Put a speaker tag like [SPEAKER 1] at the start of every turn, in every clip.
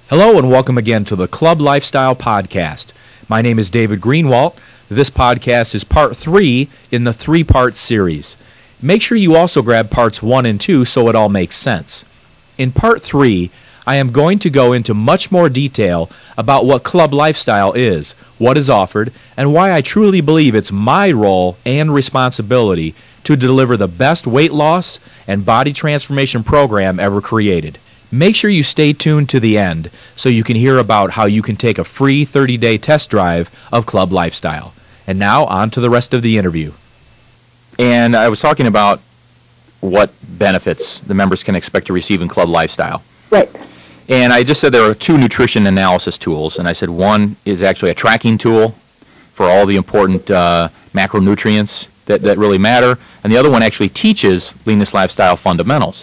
[SPEAKER 1] Hello and welcome again to the Club Lifestyle Podcast. My name is David Greenwalt. This podcast is part 3 in the 3-part series. Make sure you also grab parts 1 and 2 so it all makes sense. In part 3, I am going to go into much more detail about what Club Lifestyle is, what is offered, and why I truly believe it's my role and responsibility to deliver the best weight loss and body transformation program ever created. Make sure you stay tuned to the end so you can hear about how you can take a free 30-day test drive of Club Lifestyle. And now, on to the rest of the interview.
[SPEAKER 2] And I was talking about what benefits the members can expect to receive in Club Lifestyle.
[SPEAKER 3] Right.
[SPEAKER 2] And I just said there are 2 nutrition analysis tools. And I said one is actually a tracking tool for all the important macronutrients that really matter. And the other one actually teaches leanness lifestyle fundamentals.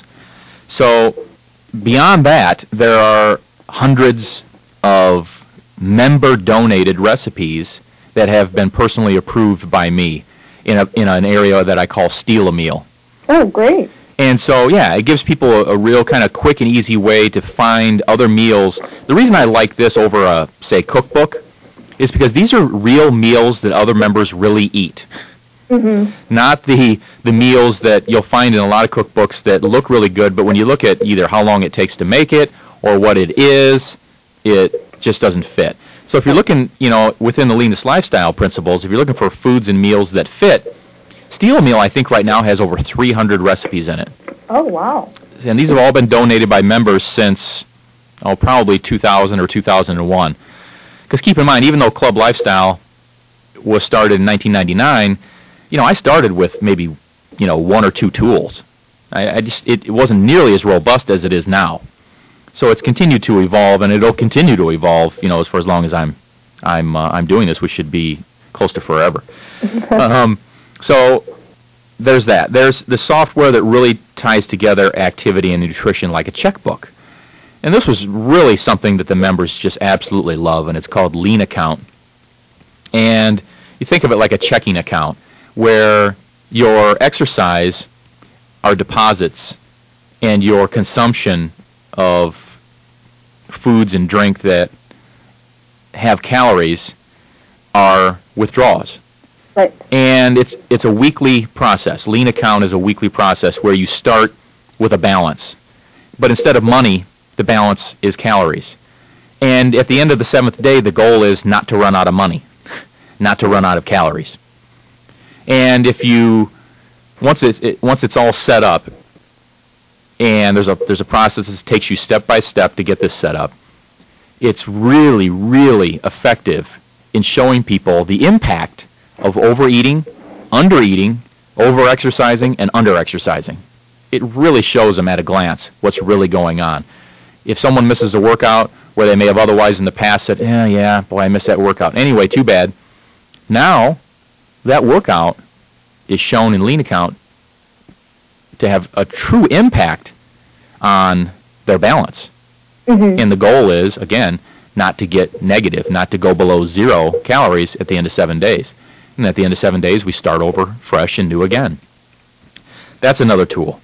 [SPEAKER 2] So beyond that, there are hundreds of member-donated recipes that have been personally approved by me in an area that I call Steal a Meal.
[SPEAKER 3] Oh, great.
[SPEAKER 2] And so, yeah, it gives people a real kind of quick and easy way to find other meals. The reason I like this over a, say, cookbook is because these are real meals that other members really eat. Mm-hmm. Not the meals that you'll find in a lot of cookbooks that look really good, but when you look at either how long it takes to make it or what it is, it just doesn't fit. So if you're looking, within the leanness lifestyle principles, if you're looking for foods and meals that fit, Steal a Meal, I think right now has over 300 recipes in it.
[SPEAKER 3] Oh, wow.
[SPEAKER 2] And these have all been donated by members since, probably 2000 or 2001. Because keep in mind, even though Club Lifestyle was started in 1999, I started with maybe, 1 or 2 tools. It wasn't nearly as robust as it is now. So it's continued to evolve, and it'll continue to evolve, for as long as I'm doing this, which should be close to forever. So there's that. There's the software that really ties together activity and nutrition like a checkbook. And this was really something that the members just absolutely love, and it's called Lean Account. And you think of it like a checking account, where your exercise are deposits and your consumption of foods and drink that have calories are withdrawals.
[SPEAKER 3] Right.
[SPEAKER 2] And it's a weekly process. Lean Account is a weekly process where you start with a balance. But instead of money, the balance is calories. And at the end of the 7th day, the goal is not to run out of money, not to run out of calories. And if you once it's all set up, and there's a process that takes you step by step to get this set up, it's really, really effective in showing people the impact of overeating, undereating, overexercising, and underexercising. It really shows them at a glance what's really going on. If someone misses a workout where they may have otherwise in the past said, I missed that workout. Anyway, too bad. Now, that workout is shown in Lean Account to have a true impact on their balance. Mm-hmm. And the goal is, again, not to get negative, not to go below 0 calories at the end of 7 days. And at the end of 7 days, we start over fresh and new again. That's another tool.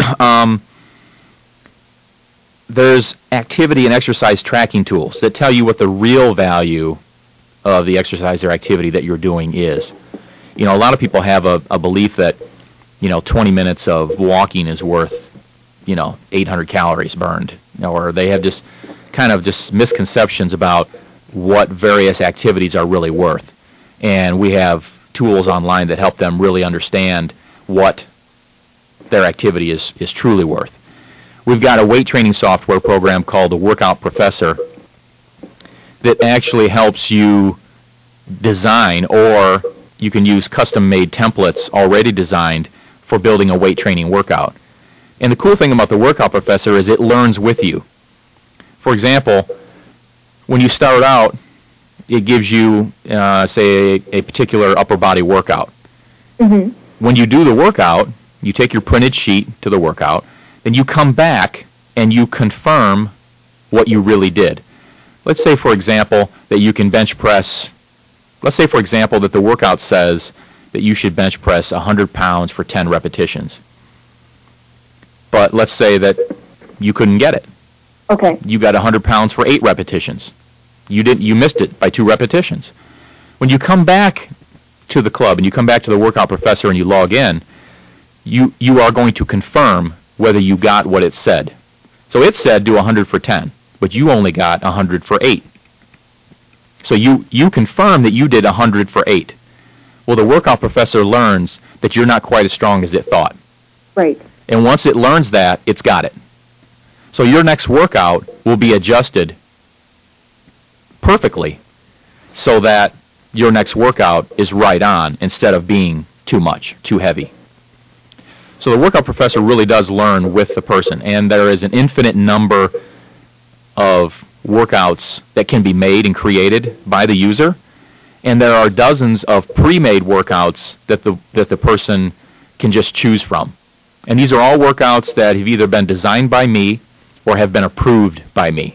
[SPEAKER 2] There's activity and exercise tracking tools that tell you what the real value of the exercise or activity that you're doing is. A lot of people have a belief that, 20 minutes of walking is worth, 800 calories burned. Or they have just kind of just misconceptions about what various activities are really worth. And we have tools online that help them really understand what their activity is truly worth. We've got a weight training software program called the Workout Professor that actually helps you design, or you can use custom-made templates already designed for building a weight training workout. And the cool thing about the Workout Professor is it learns with you. For example, when you start out, it gives you, say, a particular upper body workout. Mm-hmm. When you do the workout, you take your printed sheet to the workout, then you come back and you confirm what you really did. Let's say, for example, that you can bench press. Let's say, for example, that the workout says that you should bench press 100 pounds for 10 repetitions. But let's say that you couldn't get it.
[SPEAKER 3] Okay.
[SPEAKER 2] You got 100 pounds for 8 repetitions. You missed it by 2 repetitions. When you come back to the club and you come back to the workout professor and you log in, you are going to confirm whether you got what it said. So it said do 100 for 10, but you only got 100 for 8. So you confirm that you did 100 for 8. Well, the workout professor learns that you're not quite as strong as it thought.
[SPEAKER 3] Right.
[SPEAKER 2] And once it learns that, it's got it. So your next workout will be adjusted perfectly so that your next workout is right on instead of being too much, too heavy. So the workout professor really does learn with the person, and there is an infinite number of workouts that can be made and created by the user, and there are dozens of pre-made workouts that the person can just choose from. And these are all workouts that have either been designed by me or have been approved by me.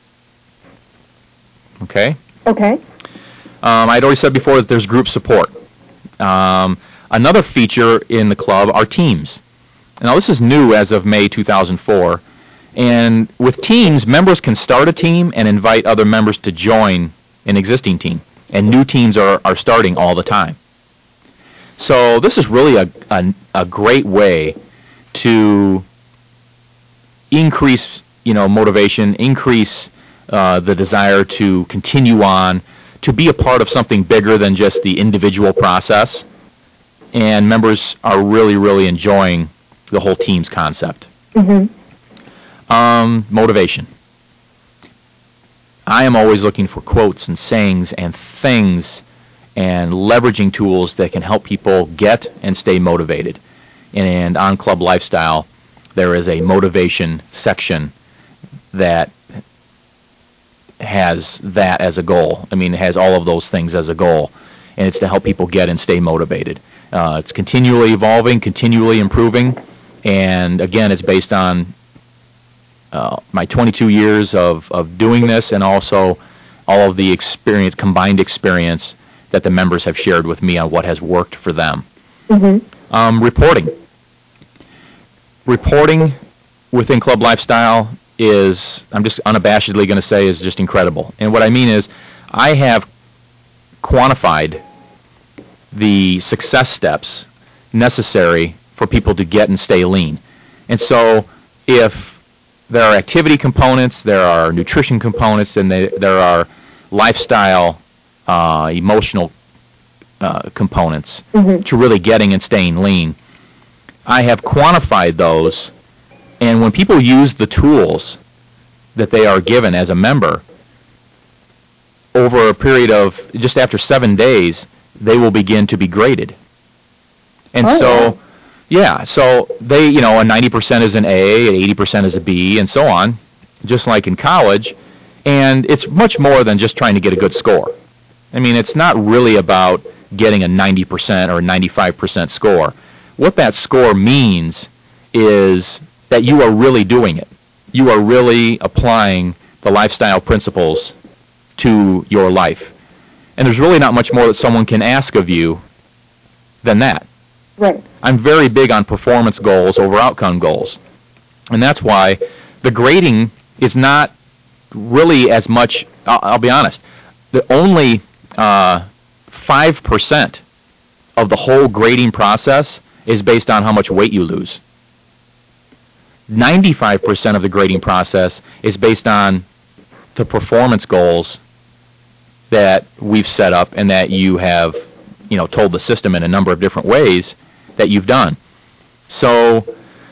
[SPEAKER 2] Okay?
[SPEAKER 3] Okay.
[SPEAKER 2] I'd already said before that there's group support. Another feature in the club are teams. Now, this is new as of May 2004. And with teams, members can start a team and invite other members to join an existing team. And new teams are starting all the time. So this is really a great way to increase motivation, increase the desire to continue on, to be a part of something bigger than just the individual process. And members are really, really enjoying the whole teams concept.
[SPEAKER 3] Mm-hmm.
[SPEAKER 2] Motivation. I am always looking for quotes and sayings and things and leveraging tools that can help people get and stay motivated. And on Club Lifestyle, there is a motivation section that has that as a goal. I mean, it has all of those things as a goal, and it's to help people get and stay motivated. It's continually evolving, continually improving, and again, it's based on my 22 years of doing this, and also all of the combined experience that the members have shared with me on what has worked for them.
[SPEAKER 3] Mm-hmm.
[SPEAKER 2] Reporting within Club Lifestyle is, I'm just unabashedly going to say, is just incredible. And what I mean is, I have quantified the success steps necessary for people to get and stay lean. And so if there are activity components, there are nutrition components, and there are lifestyle, emotional components
[SPEAKER 3] mm-hmm.
[SPEAKER 2] to really getting and staying lean. I have quantified those, and when people use the tools that they are given as a member, over a period of just after 7 days, they will begin to be graded. And so they, a 90% is an A, an 80% is a B, and so on, just like in college. And it's much more than just trying to get a good score. I mean, it's not really about getting a 90% or a 95% score. What that score means is that you are really doing it. You are really applying the lifestyle principles to your life. And there's really not much more that someone can ask of you than that.
[SPEAKER 3] Right.
[SPEAKER 2] I'm very big on performance goals over outcome goals. And that's why the grading is not really as much, I'll be honest, the only 5% of the whole grading process is based on how much weight you lose. 95% of the grading process is based on the performance goals that we've set up and that you have, told the system in a number of different ways that you've done. So,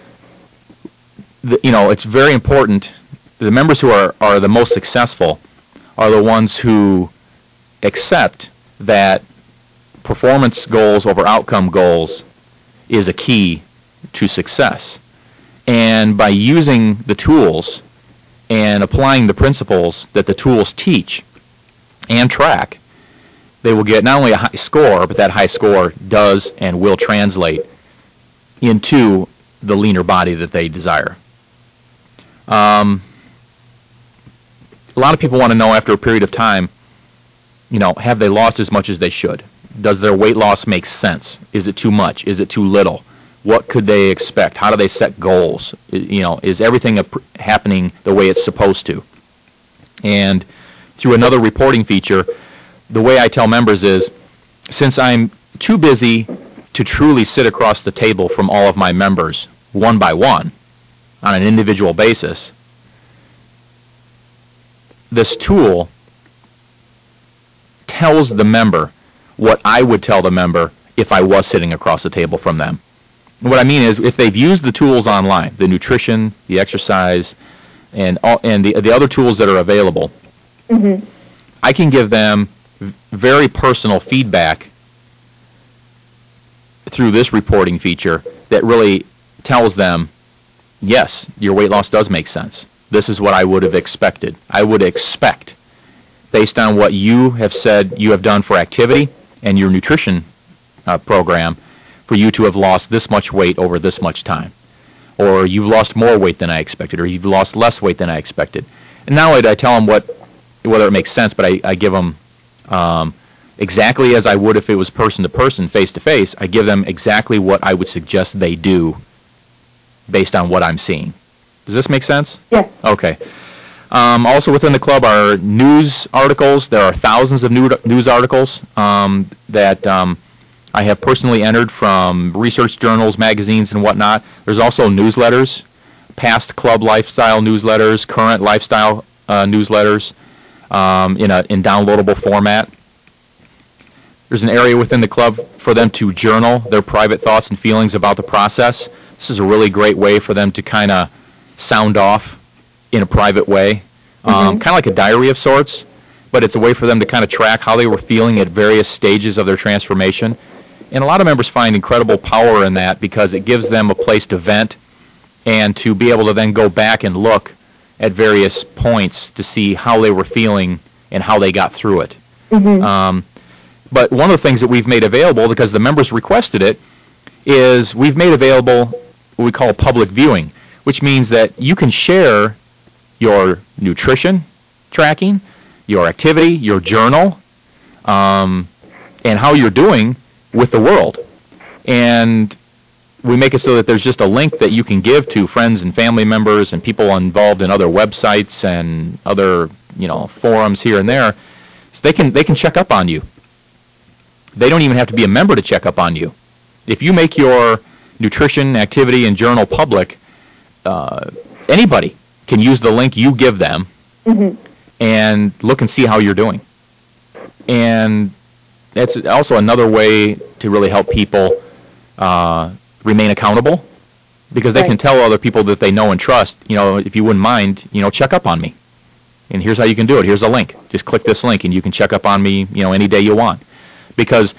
[SPEAKER 2] it's very important. The members who are the most successful are the ones who accept that performance goals over outcome goals is a key to success. And by using the tools and applying the principles that the tools teach and track, they will get not only a high score, but that high score does and will translate into the leaner body that they desire. A lot of people want to know after a period of time, have they lost as much as they should? Does their weight loss make sense? Is it too much? Is it too little? What could they expect? How do they set goals? Is everything happening the way it's supposed to? And through another reporting feature, the way I tell members is, since I'm too busy to truly sit across the table from all of my members one by one on an individual basis, this tool tells the member what I would tell the member if I was sitting across the table from them. And what I mean is, if they've used the tools online, the nutrition, the exercise, and the other tools that are available, I can give them very personal feedback through this reporting feature that really tells them, yes, your weight loss does make sense. This is what I would have expected. I would expect, based on what you have said you have done for activity and your nutrition program, for you to have lost this much weight over this much time. Or you've lost more weight than I expected, or you've lost less weight than I expected. And not only do I tell them whether it makes sense, but I give them exactly as I would if it was person-to-person, face-to-face. I give them exactly what I would suggest they do based on what I'm seeing. Does this make sense?
[SPEAKER 3] Yes.
[SPEAKER 2] Okay. Also within the club are news articles. There are thousands of news articles that I have personally entered from research journals, magazines, and whatnot. There's also newsletters, past club lifestyle newsletters, current lifestyle newsletters in downloadable format. There's an area within the club for them to journal their private thoughts and feelings about the process. This is a really great way for them to kind of sound off in a private way, kind of like a diary of sorts, but it's a way for them to kind of track how they were feeling at various stages of their transformation. And a lot of members find incredible power in that because it gives them a place to vent and to be able to then go back and look at various points to see how they were feeling and how they got through it. But one of the things that we've made available, because the members requested it, is we've made available what we call public viewing, which means that you can share your nutrition tracking, your activity, your journal, and how you're doing with the world. And we make it so that there's just a link that you can give to friends and family members and people involved in other websites and other, forums here and there, so they can check up on you. They don't even have to be a member to check up on you. If you make your nutrition, activity, and journal public, anybody can use the link you give them and look and see how you're doing. And that's also another way to really help people remain accountable, because they can tell other people that they know and trust, if you wouldn't mind, check up on me. And here's how you can do it. Here's a link. Just click this link and you can check up on me, any day you want. Because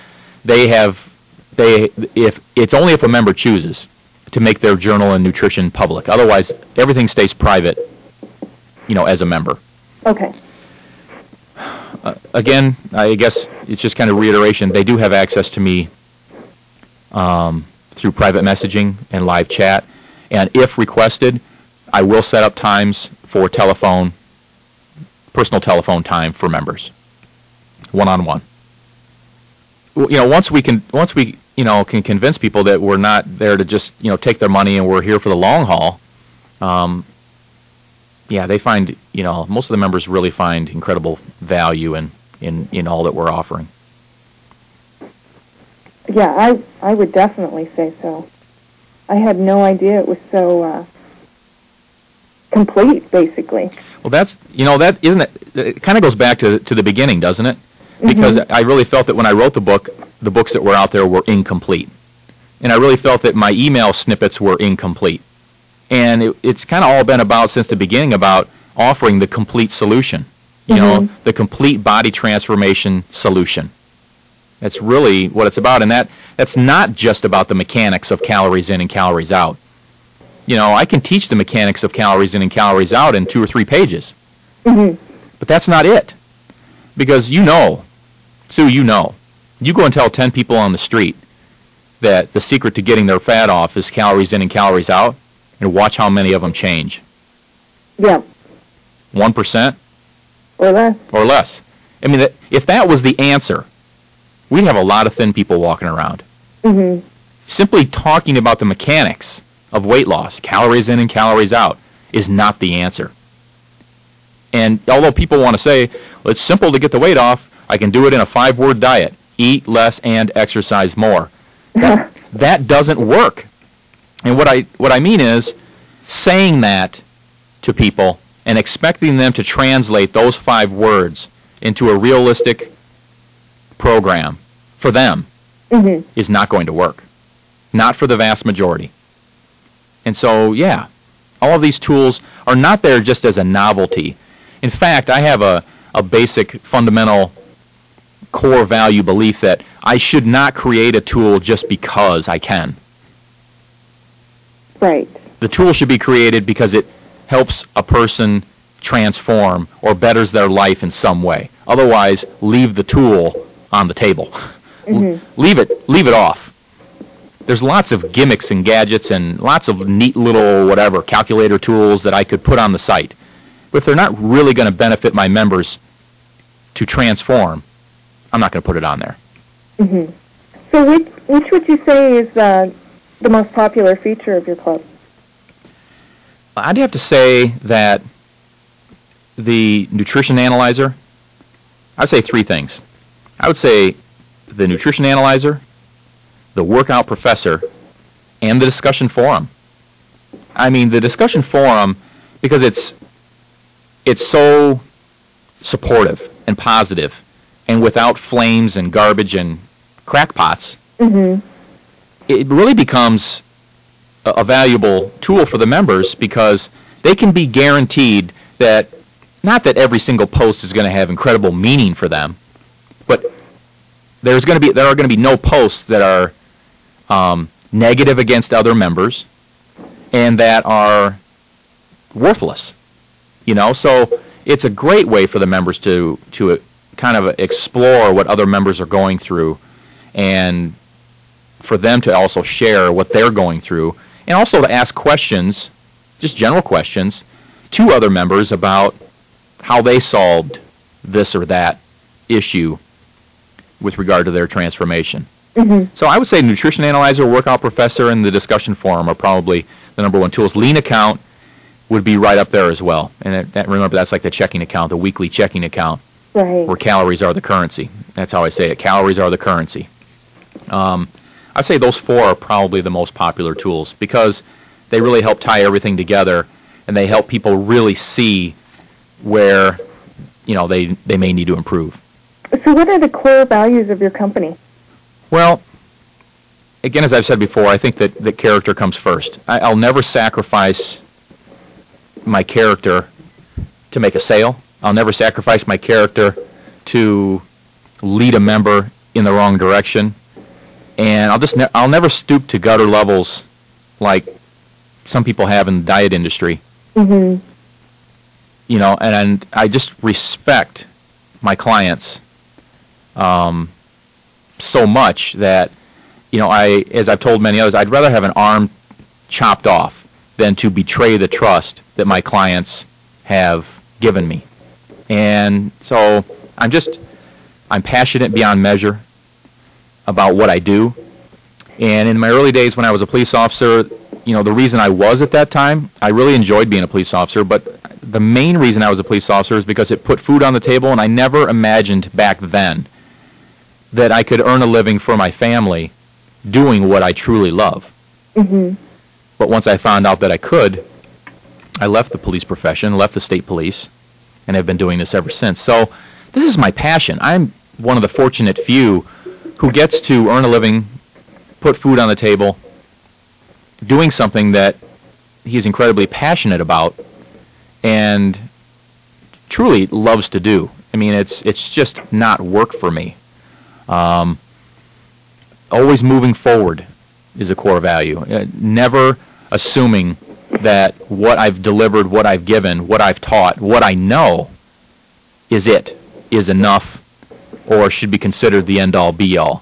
[SPEAKER 2] if it's only if a member chooses to make their journal and nutrition public. Otherwise, everything stays private, as a member.
[SPEAKER 3] Okay.
[SPEAKER 2] Again, I guess it's just kind of reiteration. They do have access to me through private messaging and live chat. And if requested, I will set up times for personal telephone time for members, one-on-one. Once we can convince people that we're not there to just take their money and we're here for the long haul, they find most of the members really find incredible value in all that we're offering.
[SPEAKER 3] Yeah, I would definitely say so. I had no idea it was so complete, basically.
[SPEAKER 2] Well, that's that isn't it. It kind of goes back to the beginning, doesn't it? Because I really felt that when I wrote the books that were out there were incomplete. And I really felt that my email snippets were incomplete. And it's kind of all been about, since the beginning, about offering the complete solution, the complete body transformation solution. That's really what it's about. And that's not just about the mechanics of calories in and calories out. I can teach the mechanics of calories in and calories out in 2 or 3 pages. But that's not it. Because Sue, you go and tell 10 people on the street that the secret to getting their fat off is calories in and calories out, and watch how many of them change.
[SPEAKER 3] Yeah.
[SPEAKER 2] 1%?
[SPEAKER 3] Or less.
[SPEAKER 2] Or less. I mean, if that was the answer, we'd have a lot of thin people walking around. Simply talking about the mechanics of weight loss, calories in and calories out, is not the answer. And although people want to say, well, it's simple to get the weight off, I can do it in a 5-word diet, eat less and exercise more. That doesn't work. And what I mean is saying that to people and expecting them to translate those 5 words into a realistic program for them is not going to work. Not for the vast majority. And so, yeah, all of these tools are not there just as a novelty. In fact, I have a basic, fundamental, core value belief that I should not create a tool just because I can.
[SPEAKER 3] Right.
[SPEAKER 2] The tool should be created because it helps a person transform or betters their life in some way. Otherwise, leave the tool on the table. Leave it off. There's lots of gimmicks and gadgets and lots of neat little whatever calculator tools that I could put on the site. But if they're not really going to benefit my members to transform, I'm not going to put it on there.
[SPEAKER 3] So which would you say is the most popular feature of your club?
[SPEAKER 2] I'd have to say that the nutrition analyzer, I would say 3 things. I would say the nutrition analyzer, the workout professor, and the discussion forum. I mean, the discussion forum, because it's so supportive and positive and without flames and garbage and crackpots, it really becomes a valuable tool for the members because they can be guaranteed that, not that every single post is going to have incredible meaning for them, but there are going to be no posts that are negative against other members and that are worthless. So it's a great way for the members to kind of explore what other members are going through and for them to also share what they're going through and also to ask questions, just general questions, to other members about how they solved this or that issue with regard to their transformation. So I would say Nutrition Analyzer, Workout Professor, and the discussion forum are probably the number 1 tools. Lean Account would be right up there as well. And remember, that's like the checking account, the weekly checking account, where calories are the currency. That's how I say it. Calories are the currency. I'd say those 4 are probably the most popular tools because they really help tie everything together and they help people really see where they may need to improve.
[SPEAKER 3] So what are the core values of your company?
[SPEAKER 2] Well, again, as I've said before, I think that character comes first. I'll never sacrifice my character to make a sale. I'll never sacrifice my character to lead a member in the wrong direction. And I'll never stoop to gutter levels like some people have in the diet industry. And I just respect my clients so much that, as I've told many others, I'd rather have an arm chopped off than to betray the trust that my clients have given me. And so I'm passionate beyond measure about what I do. And in my early days when I was a police officer, the reason I was at that time, I really enjoyed being a police officer, but the main reason I was a police officer is because it put food on the table, and I never imagined back then that I could earn a living for my family doing what I truly love. But once I found out that I could, I left the police profession, left the state police, and have been doing this ever since. So this is my passion. I'm one of the fortunate few who gets to earn a living, put food on the table, doing something that he's incredibly passionate about and truly loves to do. I mean, it's just not work for me. Always moving forward is a core value. Never assuming that what I've delivered, what I've given, what I've taught, what I know is enough or should be considered the end-all, be-all.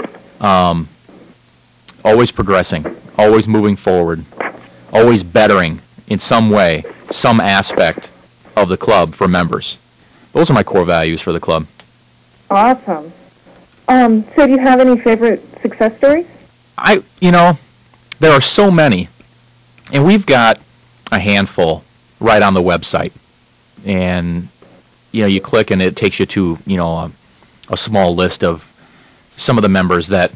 [SPEAKER 2] Always progressing, always moving forward, always bettering in some way, some aspect of the club for members. Those are my core values for the club.
[SPEAKER 3] Awesome. So do you have any favorite success stories?
[SPEAKER 2] there are so many, and we've got a handful right on the website, and you click and it takes you to a small list of some of the members that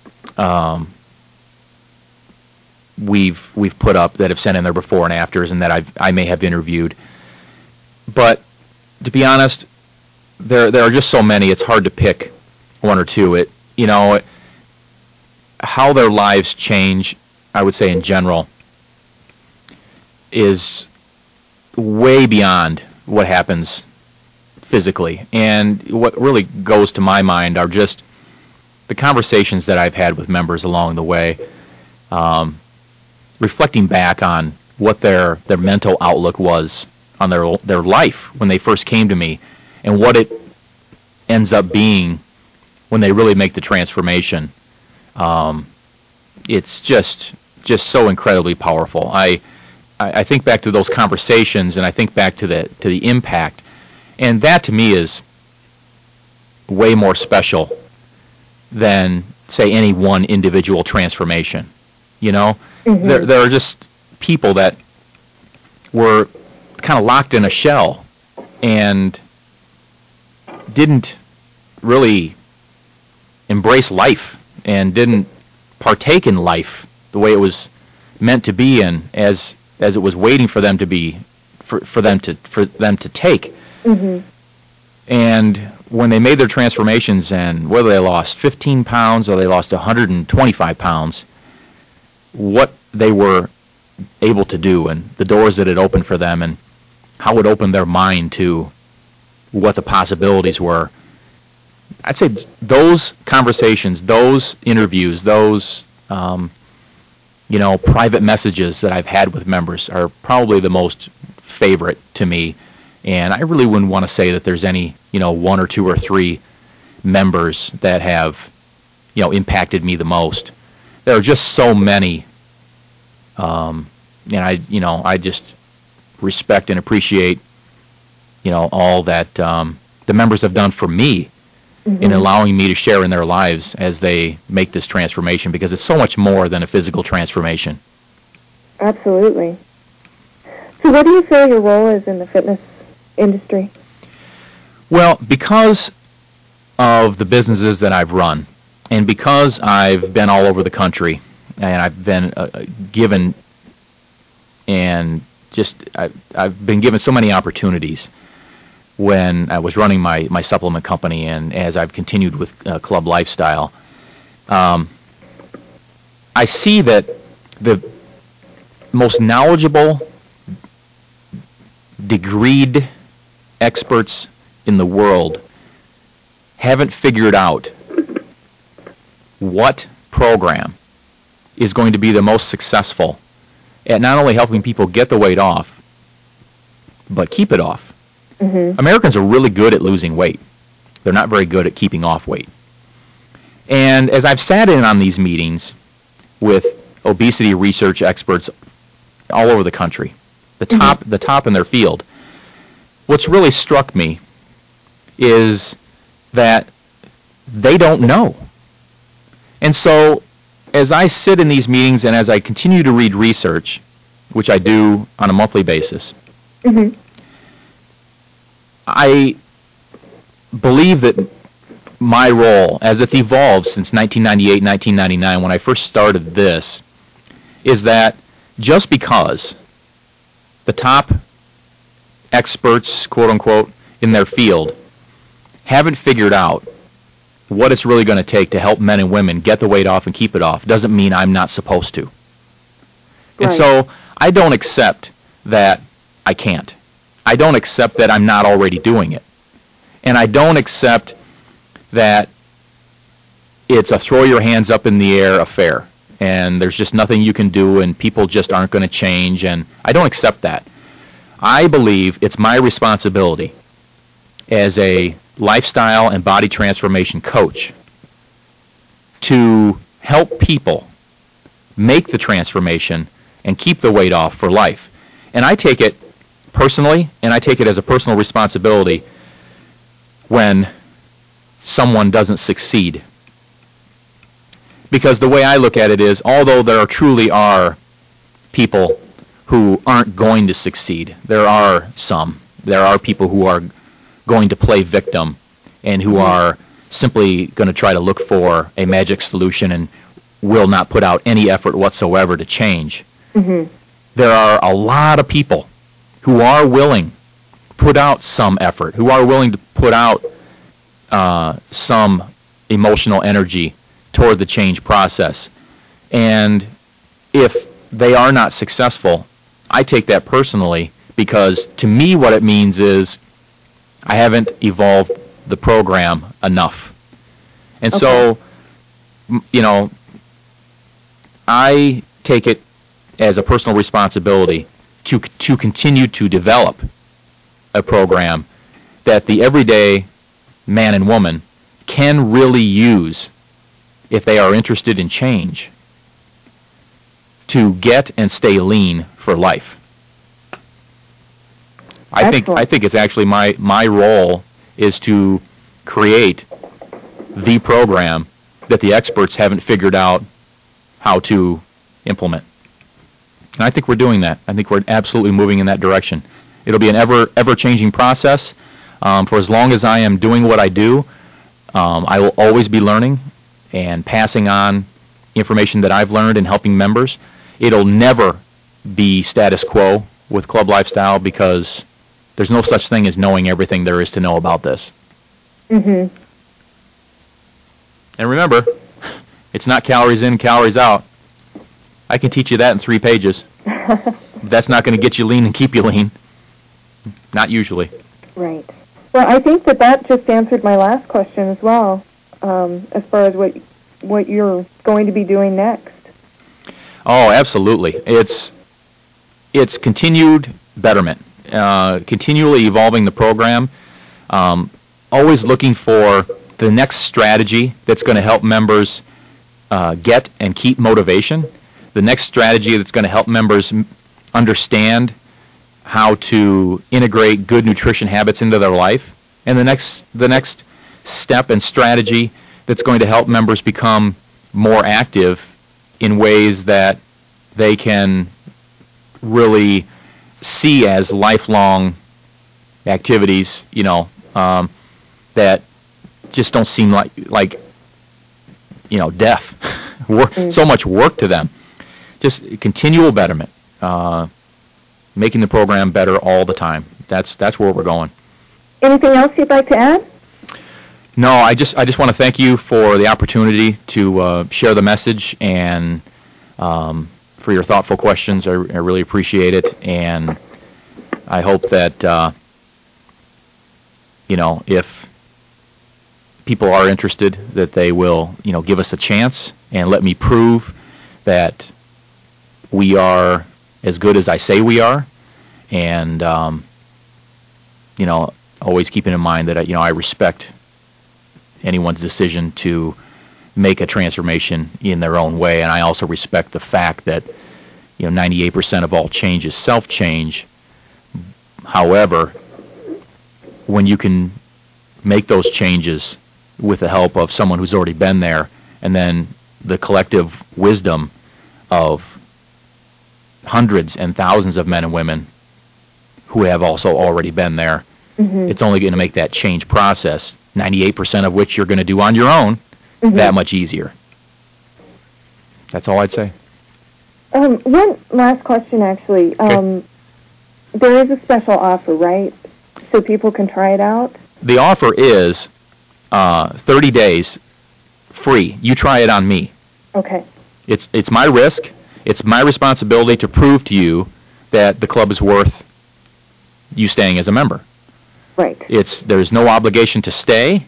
[SPEAKER 2] we've put up that have sent in their before and afters, and that I may have interviewed. But to be honest, there are just so many. It's hard to pick one or two. How their lives change, I would say in general, is way beyond what happens physically. And what really goes to my mind are just the conversations that I've had with members along the way, reflecting back on what their mental outlook was on their life when they first came to me, and what it ends up being when they really make the transformation. It's just so incredibly powerful. I think back to those conversations, and I think back to the impact, and that to me is way more special than, say, any one individual transformation. Mm-hmm. There are just people that were kind of locked in a shell and didn't really embrace life and didn't partake in life the way it was meant to be, and as it was waiting for them to be, for them to take. Mm-hmm. And when they made their transformations, and whether they lost 15 pounds or they lost 125 pounds, what they were able to do, and the doors that it opened for them, and how it opened their mind to what the possibilities were. I'd say those conversations, those interviews, those private messages that I've had with members are probably the most favorite to me. And I really wouldn't want to say that there's any, one or two or three members that have, impacted me the most. There are just so many, and I just respect and appreciate, all that the members have done for me, mm-hmm. in allowing me to share in their lives as they make this transformation, because it's so much more than a physical transformation.
[SPEAKER 3] Absolutely. So what do you feel your role is in the fitness industry?
[SPEAKER 2] Well, because of the businesses that I've run, and because I've been all over the country, and I've been given, and just I've been given so many opportunities when I was running my supplement company, and as I've continued with Club Lifestyle, I see that the most knowledgeable, degreed experts in the world haven't figured out what program is going to be the most successful at not only helping people get the weight off, but keep it off. Mm-hmm. Americans are really good at losing weight. They're not very good at keeping off weight. And as I've sat in on these meetings with obesity research experts all over the country, the top in their field, what's really struck me is that they don't know. And so as I sit in these meetings and as I continue to read research, which I do on a monthly basis, mm-hmm. I believe that my role, as it's evolved since 1998, 1999, when I first started this, is that just because the top experts, quote unquote, in their field haven't figured out what it's really going to take to help men and women get the weight off and keep it off, doesn't mean I'm not supposed to. Right. And so I don't accept that I can't. I don't accept that I'm not already doing it. And I don't accept that it's a throw your hands up in the air affair and there's just nothing you can do and people just aren't going to change, and I don't accept that. I believe it's my responsibility as a lifestyle and body transformation coach to help people make the transformation and keep the weight off for life. And I take it personally, and I take it as a personal responsibility when someone doesn't succeed. Because the way I look at it is, although there truly are people who aren't going to succeed, there are some. There are people who are going to play victim and who are simply going to try to look for a magic solution and will not put out any effort whatsoever to change.
[SPEAKER 3] Mm-hmm.
[SPEAKER 2] There are a lot of people who are willing to put out some effort, who are willing to put out some emotional energy toward the change process. And if they are not successful, I take that personally, because to me what it means is I haven't evolved the program enough. And so, I take it as a personal responsibility to continue to develop a program that the everyday man and woman can really use if they are interested in change to get and stay lean for life. I think it's actually my role is to create the program that the experts haven't figured out how to implement. And I think we're doing that. I think we're absolutely moving in that direction. It'll be an ever-changing process. For as long as I am doing what I do, I will always be learning and passing on information that I've learned and helping members. It'll never be status quo with Club Lifestyle, because there's no such thing as knowing everything there is to know about this.
[SPEAKER 3] Mm-hmm.
[SPEAKER 2] And remember, it's not calories in, calories out. I can teach you that in 3 pages. That's not going to get you lean and keep you lean. Not usually.
[SPEAKER 3] Right. Well, I think that just answered my last question as well, as far as what you're going to be doing next.
[SPEAKER 2] Oh, absolutely. It's continued betterment, continually evolving the program, always looking for the next strategy that's going to help members get and keep motivation, the next strategy that's going to help members understand how to integrate good nutrition habits into their life, and the next step and strategy that's going to help members become more active in ways that they can really see as lifelong activities, that just don't seem like death. So much work to them. Just continual betterment, making the program better all the time. That's where we're going.
[SPEAKER 3] Anything else you'd like to add?
[SPEAKER 2] No, I just want to thank you for the opportunity to share the message, and for your thoughtful questions. I really appreciate it, and I hope that if people are interested, that they will give us a chance and let me prove that we are as good as I say we are, and always keeping in mind that I respect anyone's decision to make a transformation in their own way, and I also respect the fact that 98% of all change is self-change. However, when you can make those changes with the help of someone who's already been there, and then the collective wisdom of hundreds and thousands of men and women who have also already been there, it's only going to make that change process, 98% of which you're going to do on your own, that much easier. That's all I'd say.
[SPEAKER 3] One last question, actually.
[SPEAKER 2] Okay.
[SPEAKER 3] There is a special offer, right? So people can try it out?
[SPEAKER 2] The offer is 30 days free. You try it on me.
[SPEAKER 3] Okay.
[SPEAKER 2] It's my risk. It's my responsibility to prove to you that the club is worth you staying as a member.
[SPEAKER 3] Right.
[SPEAKER 2] There's no obligation to stay.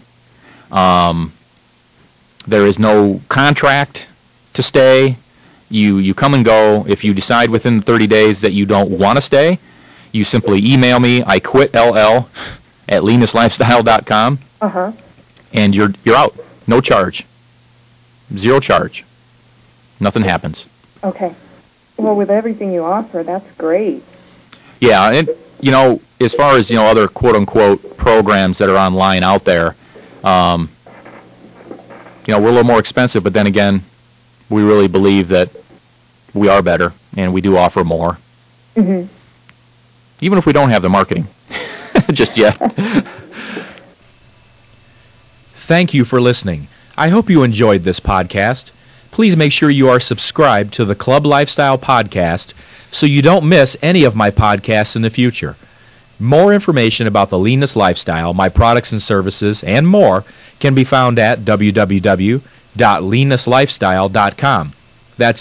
[SPEAKER 2] There is no contract to stay. You come and go. If you decide within 30 days that you don't want to stay, you simply email me, iquitll@leanestlifestyle.com, and you're out. No charge. Zero charge. Nothing happens.
[SPEAKER 3] Okay. Well, with everything you offer, that's great.
[SPEAKER 2] Yeah, and as far as other quote-unquote programs that are online out there, we're a little more expensive, but then again, we really believe that we are better and we do offer more.
[SPEAKER 3] Mm-hmm.
[SPEAKER 2] Even if we don't have the marketing just yet.
[SPEAKER 1] Thank you for listening. I hope you enjoyed this podcast. Please make sure you are subscribed to the Club Lifestyle Podcast so you don't miss any of my podcasts in the future. More information about the Leanness Lifestyle, my products and services, and more can be found at www.leanness-lifestyle.com. That's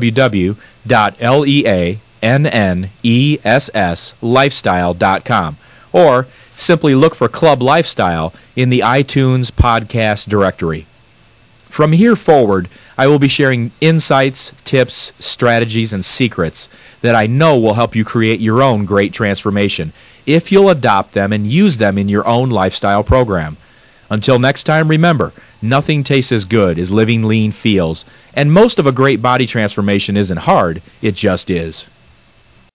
[SPEAKER 1] www.leanness-lifestyle.com. Or simply look for Club Lifestyle in the iTunes podcast directory. From here forward, I will be sharing insights, tips, strategies, and secrets that I know will help you create your own great transformation if you'll adopt them and use them in your own lifestyle program. Until next time, remember, nothing tastes as good as living lean feels, and most of a great body transformation isn't hard, it just is.